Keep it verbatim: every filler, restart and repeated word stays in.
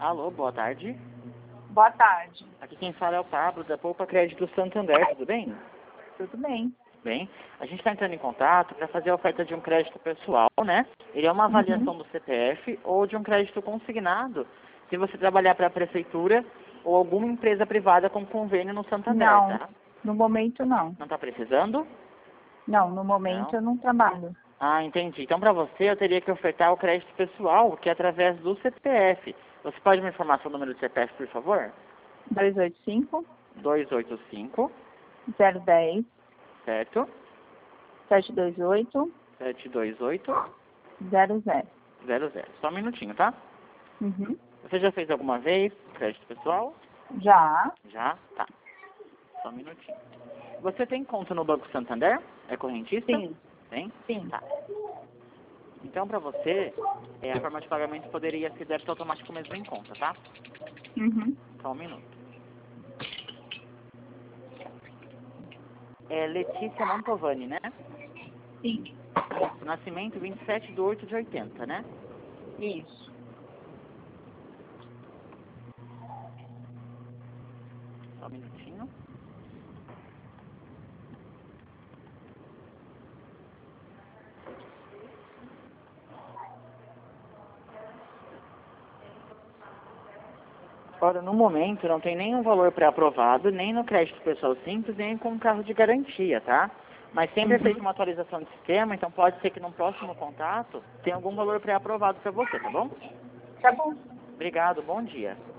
Alô, boa tarde. Boa tarde. Aqui quem fala é o Pablo, da Poupa Crédito Santander, tudo bem? Tudo bem? Bem, a gente está entrando em contato para fazer a oferta de um crédito pessoal, né? Ele é uma avaliação Uhum. do C P F ou de um crédito consignado, se você trabalhar para a prefeitura ou alguma empresa privada com convênio no Santander, Não, tá? no momento não. Não está precisando? Não, no momento Não. eu não trabalho. Ah, entendi. Então, para você, eu teria que ofertar o crédito pessoal, que é através do C P F. Você pode me informar seu número de C P F, por favor? dois oito cinco, dois oito cinco, zero um zero, certo? sete dois oito, sete dois oito, zero zero. zero zero. Só um minutinho, tá? Uhum. Você já fez alguma vez crédito pessoal? Já? Já? Tá. Só um minutinho. Você tem conta no Banco Santander? É correntista? Sim. Tem? Sim. Tá. Então, para você, é, a forma de pagamento poderia ser débito automático mesmo em conta, tá? Uhum. Só um minuto. É Letícia Mantovani, né? Sim. Isso, nascimento vinte e sete de oito de oitenta, né? Isso. Só um minutinho. Ora, no momento não tem nenhum valor pré-aprovado, nem no crédito pessoal simples, nem com carro de garantia, tá? Mas sempre é feita Uhum. uma atualização de sistema, então pode ser que no próximo contato tenha algum valor pré-aprovado para você, tá bom? Tá bom. Obrigado, bom dia.